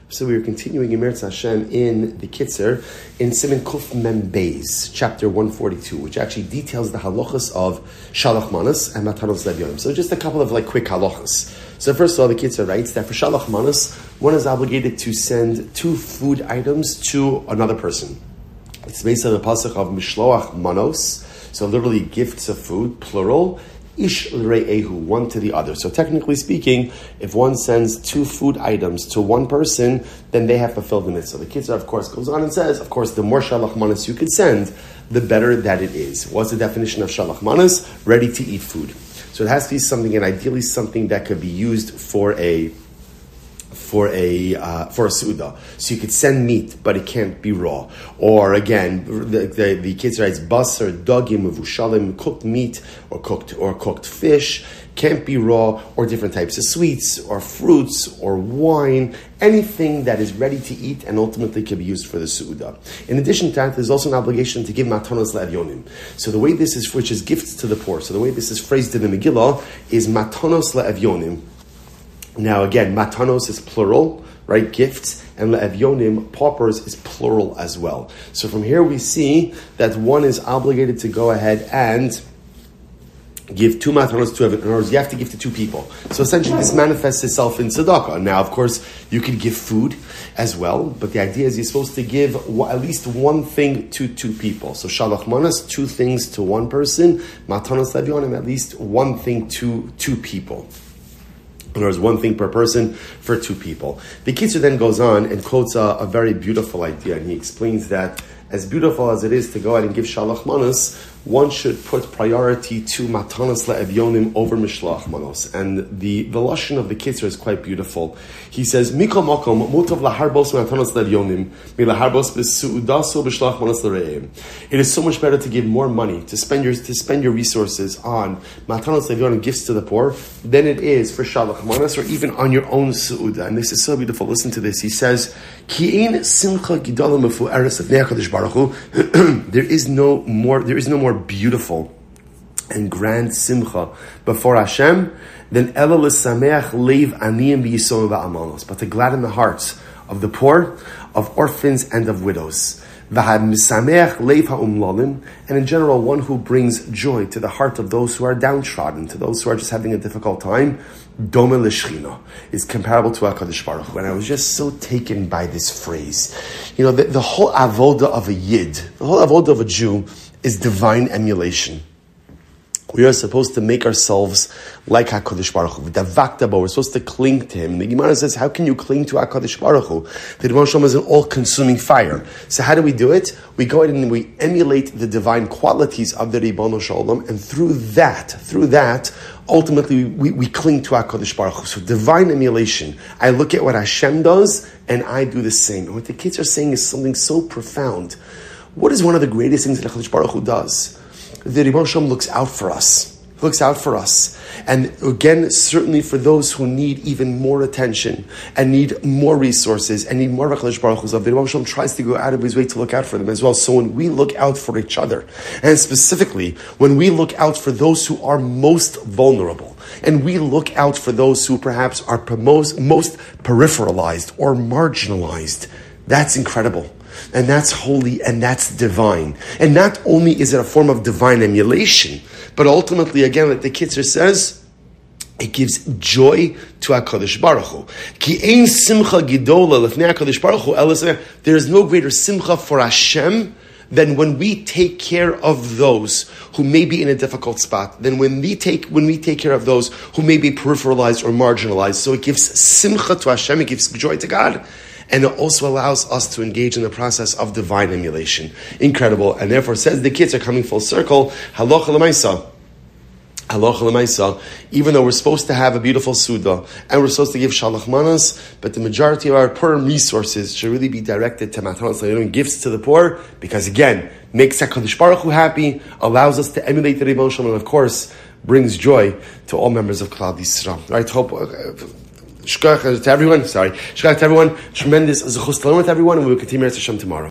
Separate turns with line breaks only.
So we are continuing in Meretz Hashem in the Kitzer in Siman Kuf Mem Beis, chapter 142, which actually details the halachas of Shalach Manas and Matanos Lev Yonim. So just a couple of quick halachas. So first of all, the Kitzer writes that for Shalach Manas, one is obligated to send 2 food items to another person. It's based on the pasuk of Mishloach Manos, so literally gifts of food, plural. Ish l're'ehu, one to the other. So technically speaking, if one sends 2 food items to one person, then they have fulfilled the mitzvah. The Kitzur, of course, goes on and says, of course, the more shalach manas you could send, the better that it is. What's the definition of shalach manas? Ready to eat food. So it has to be something, and ideally something that could be used for a su'udah. So you could send meat, but it can't be raw. Or again, the kids writes basar, dagim, mevushalim, cooked meat or cooked fish, can't be raw, or different types of sweets or fruits or wine, anything that is ready to eat and ultimately can be used for the su'udah. In addition to that, there's also an obligation to give matanos le'avyonim. So the way this is, which is gifts to the poor, so the way this is phrased in the Megillah is matanos le'avyonim. Now again, matanos is plural, right? Gifts, and le'avyonim, paupers, is plural as well. So from here we see that one is obligated to go ahead and give 2 matanos to everyone. In other words, you have to give to 2 people. So essentially this manifests itself in tzedakah. Now, of course, you could give food as well, but the idea is you're supposed to give at least one thing to 2 people. So shalach manas, 2 things to one person, matanos le'avyonim, at least one thing to 2 people. In other words, 1 thing per person for 2 people. The Kitzur then goes on and quotes a very beautiful idea, and he explains that as beautiful as it is to go out and give shalach manas, one should put priority to matanos le'avyonim over mishloach manos. And the lashon of the Kitzur is quite beautiful. He says, Mikol makom mutav laharbos matanos le'avyonim milaharbos b'su'udaso b'shloach manos l're'im. It is so much better to give more money, to spend your resources on matanos le'avyonim, gifts to the poor, than it is for shalach manas or even on your own su'udah. And this is so beautiful. Listen to this. He says, Ki ein simcha gidola mefu'eres lefnei HaKadosh Baruch Hu. There is no more beautiful and grand simcha before Hashem than ela l'sameach leiv aniyim v'yisomim v'almanos, but to gladden the hearts of the poor, of orphans, and of widows. V'hamisameach leiv ha'umlalim, and in general, one who brings joy to the heart of those who are downtrodden, to those who are just having a difficult time. Dome l'shchina is comparable to HaKadosh Baruch Hu. And I was just so taken by this phrase. The whole avoda of a Yid, the whole avoda of a Jew is divine emulation. We are supposed to make ourselves like HaKadosh Baruch Hu. We're supposed to cling to Him. The Gemara says, how can you cling to HaKadosh Baruch Hu? The Rebbeinu Shalom is an all-consuming fire. So how do we do it? We go ahead and we emulate the divine qualities of the Rebbeinu Shalom, and through that, ultimately we cling to HaKadosh Baruch Hu. So divine emulation. I look at what Hashem does, and I do the same. And what the kids are saying is something so profound. What is one of the greatest things that HaKadosh Baruch Hu does? The Rebbeinu Shalom looks out for us. He looks out for us. And again, certainly for those who need even more attention and need more resources and need more of HaKadosh Baruch Hu's love, the Rebbeinu Shalom tries to go out of his way to look out for them as well. So when we look out for each other, and specifically when we look out for those who are most vulnerable, and we look out for those who perhaps are most peripheralized or marginalized, that's incredible. And that's holy, and that's divine. And not only is it a form of divine emulation, but ultimately, again, like the Kitzur says, it gives joy to HaKadosh Baruch Hu. Ki ein simcha gidola lefnei HaKadosh Baruch Hu. There is no greater simcha for Hashem than when we take care of those who may be in a difficult spot, than when we take care of those who may be peripheralized or marginalized. So it gives simcha to Hashem, it gives joy to God. And it also allows us to engage in the process of divine emulation. Incredible. And therefore, says the kids are coming full circle. Halacha l'maisa. Halacha l'maisa. Even though we're supposed to have a beautiful suda, and we're supposed to give shalach manas, but the majority of our poor resources should really be directed to matanos le'avyonim, gifts to the poor, because again, makes HaKadosh Baruch Hu happy, allows us to emulate the Rebbeinu Shalom, and of course, brings joy to all members of Klal Yisrael. Right? Hope. Shkach to everyone. Shkach to everyone. Tremendous zechus to learn with everyone, and we will continue Hashem tomorrow.